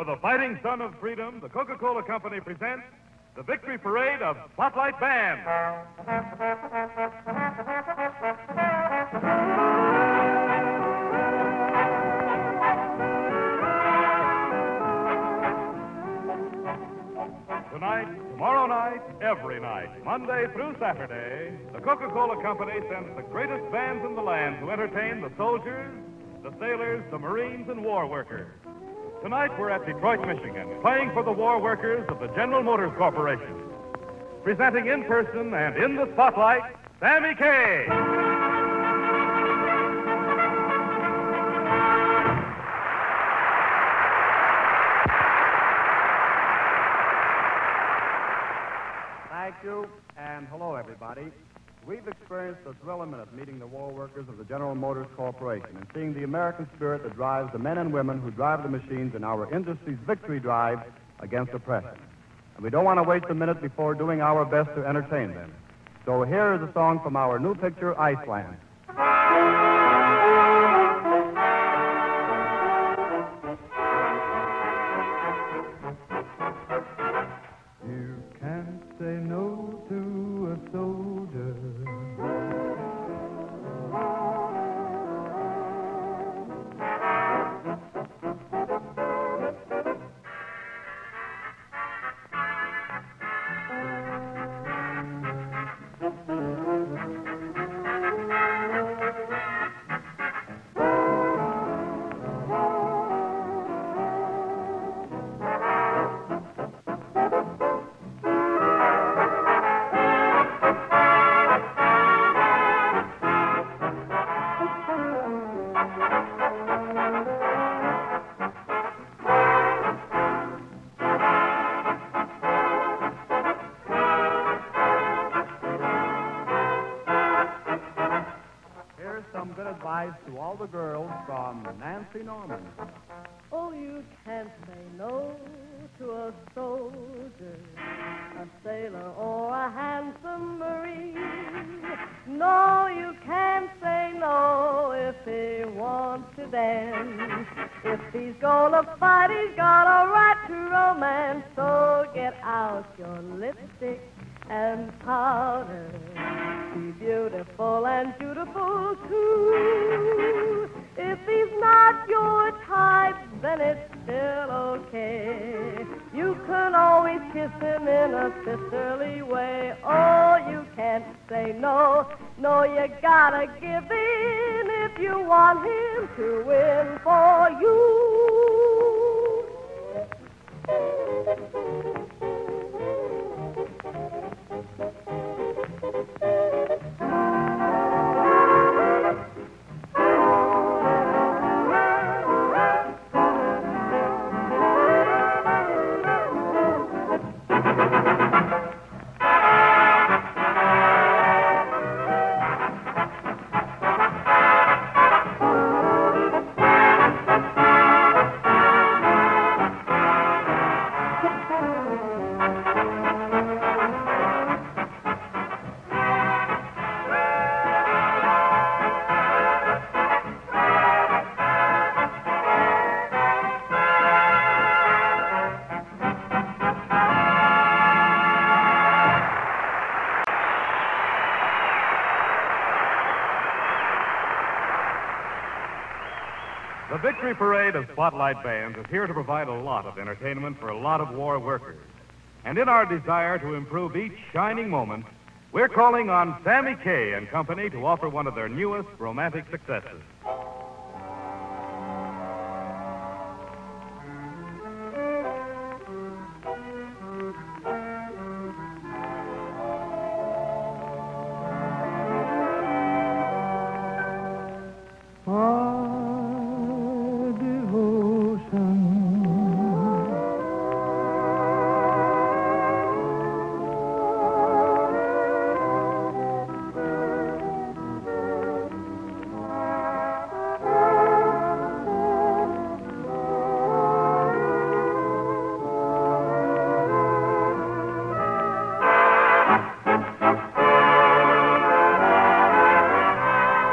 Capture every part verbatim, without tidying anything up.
the fighting son of freedom, the Coca-Cola Company presents the Victory Parade of Spotlight Band. Tonight, tomorrow night, every night, Monday through Saturday, the Coca-Cola Company sends the greatest bands in the land to entertain the soldiers, the sailors, the Marines, and war workers. Tonight, we're at Detroit, Michigan, playing for the war workers of the General Motors Corporation. Presenting in person and in the spotlight, Sammy Kaye. Thank you, and hello, everybody. We've experienced a thrill a minute meeting the war workers of the General Motors Corporation and seeing the American spirit that drives the men and women who drive the machines in our industry's victory drive against oppression. And we don't want to waste a minute before doing our best to entertain them. So here is a song from our new picture, Iceland. You can't say no to a soldier. Some good advice to all the girls from Nancy Norman. Oh, you can't say no to a soldier, a sailor, or a handsome Marine. No, you can't say no if he wants to dance. If he's gonna fight, he's got a right to romance. So get out your lipstick and powder. Be beautiful and beautiful too. If he's not your type, then it's still okay. You can always kiss him in a sisterly way. Oh, you can't say no. No, you gotta give in if you want him to win for you. The Victory Parade of Spotlight Bands is here to provide a lot of entertainment for a lot of war workers. And in our desire to improve each shining moment, we're calling on Sammy Kaye and Company to offer one of their newest romantic successes.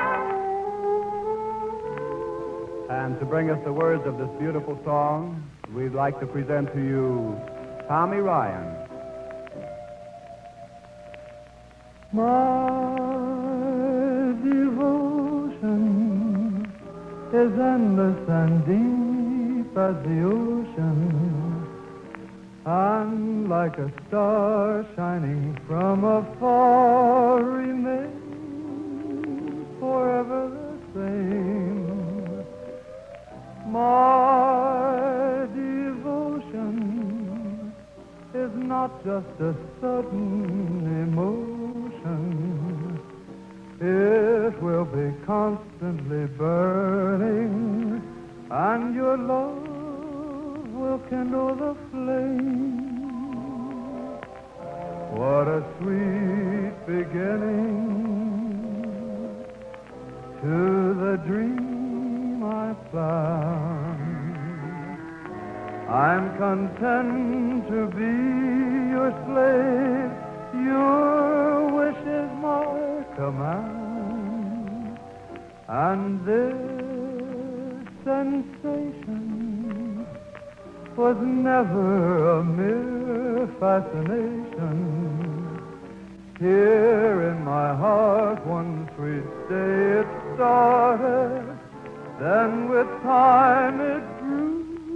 And to bring us the words of this beautiful song, we'd like to present to you Tommy Ryan. My devotion is endless and deep as the ocean. And like a star shining from afar remains forever the same. My devotion is not just a sudden emotion. It will be constantly burning, and your love will kindle the flame. What a sweet beginning to the dream I planned. I'm content to be your slave. Your wish is my command. And this sensation was never a mere fascination. Here in my heart one sweet day it started, then with time it grew.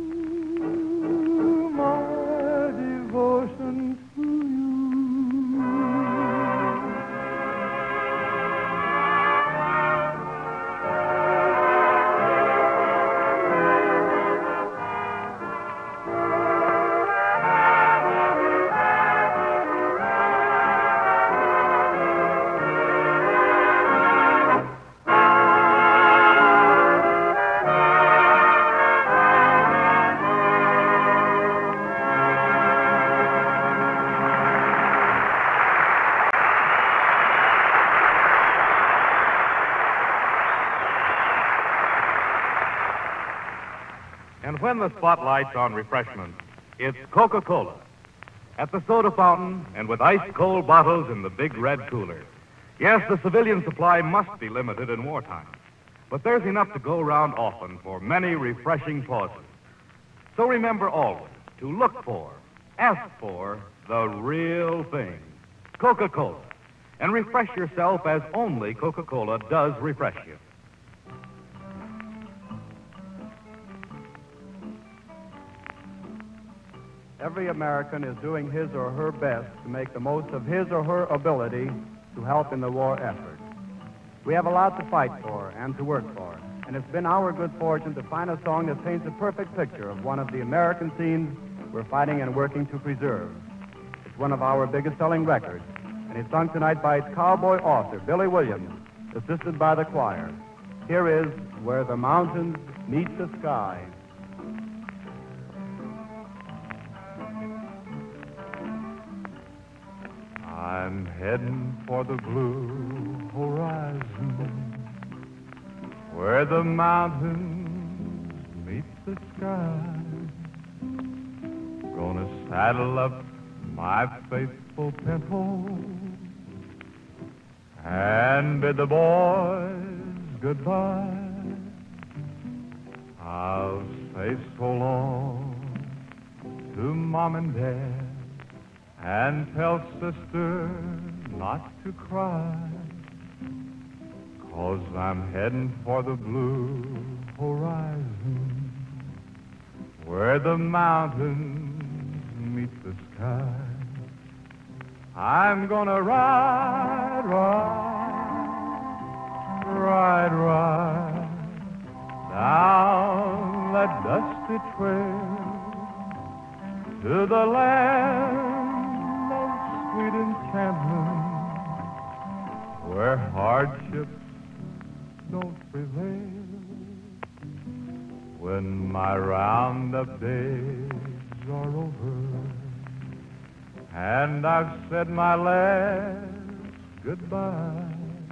My devotion to you. And when the spotlight's on refreshment, it's Coca-Cola. At the soda fountain and with ice-cold bottles in the big red cooler. Yes, the civilian supply must be limited in wartime. But there's enough to go around often for many refreshing pauses. So remember always to look for, ask for, the real thing, Coca-Cola. And refresh yourself as only Coca-Cola does refresh you. Every American is doing his or her best to make the most of his or her ability to help in the war effort. We have a lot to fight for and to work for, and it's been our good fortune to find a song that paints a perfect picture of one of the American scenes we're fighting and working to preserve. It's one of our biggest selling records, and it's sung tonight by its cowboy author, Billy Williams, assisted by the choir. Here is Where the Mountains Meet the Sky. I'm heading for the blue horizon, where the mountains meet the sky. Gonna saddle up my faithful pinto and bid the boys goodbye. I'll say so long to Mom and Dad, and tell sister not to cry, 'cause I'm heading for the blue horizon, where the mountains meet the sky. I'm gonna ride, ride, ride, ride down that dusty trail to the land sweet enchantment, where hardships don't prevail. When my roundup days are over and I've said my last goodbye,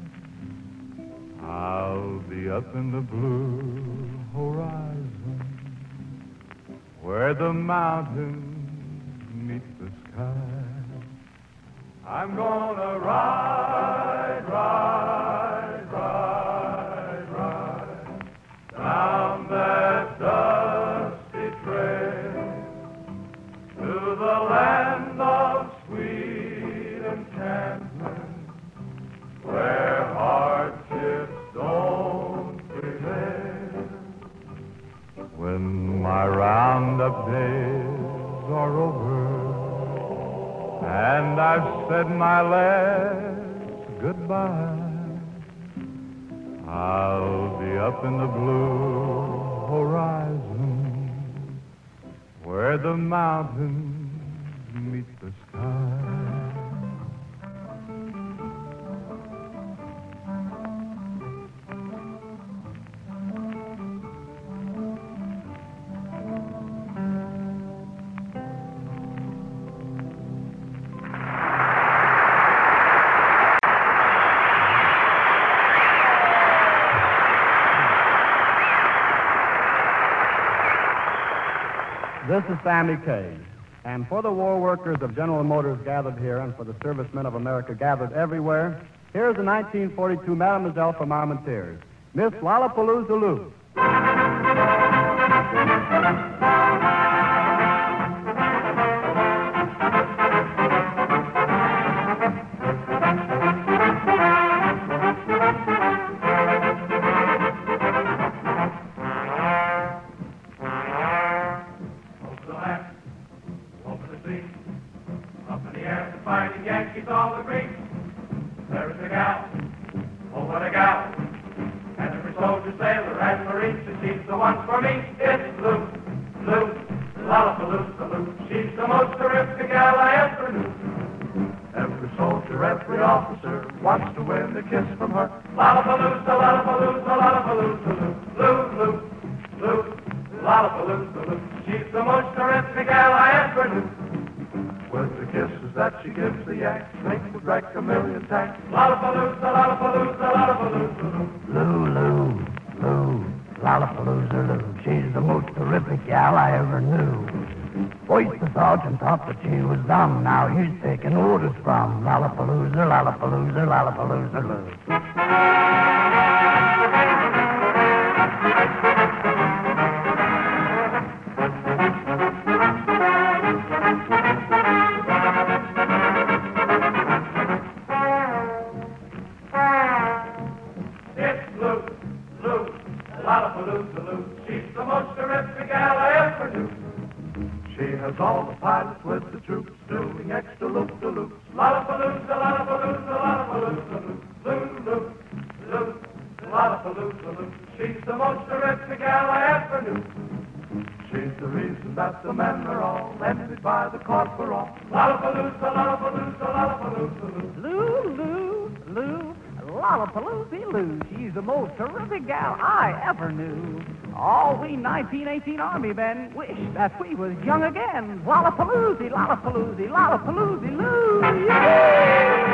I'll be up in the blue horizon, where the mountains meet the sky. I'm gonna ride, ride, ride, ride down that dusty trail contentment, where hardships don't prevail. When my roundup days are over and I've said my last goodbye, I'll be up in the blue horizon where the mountains meet the sky. This is Sammy Kaye. And for the war workers of General Motors gathered here and for the servicemen of America gathered everywhere, here's a nineteen forty-two Mademoiselle from Armentières, Miss Lollapalooza Lou. Wants to win a kiss from her. Lollapalooza, Lollapalooza, Lollapalooza, Lou, Lou, Lou, Lollapalooza, Lou. She's the most terrific gal I ever knew. With the kisses that she gives the Yanks, make would wreck a million tanks. Lollapalooza, Lollapalooza, Lollapalooza, Lou. Lou, Lou, Lou, Lollapalooza, Lou. She's the most terrific gal I ever knew. Voice the sergeant thought that she was dumb. Now he's taking orders from Lollapalooza, Lollapalooza, Lollapalooza, Lou. It's Lou, Lou, Lollapalooza, Lou. She's the most terrific gal I ever knew. She has all the pilots with the troops doing extra loop-de-loops. Lollapalooza, Lollapalooza, Lollapalooza, Lou, Lou, Lou, Lollapalooza, Lou. She's the most terrific gal I ever knew. She's the reason that the men are all envied by the corporal. Lollapalooza, Lollapalooza, Lollapalooza, Lou. Lou, Lou, Lou, Lollapalooza Lou. She's the most terrific gal I ever knew. All we nineteen eighteen Army men wish that we was young again. Lollapalooza, Lollapalooza, Lollapalooza Lou. Yeah!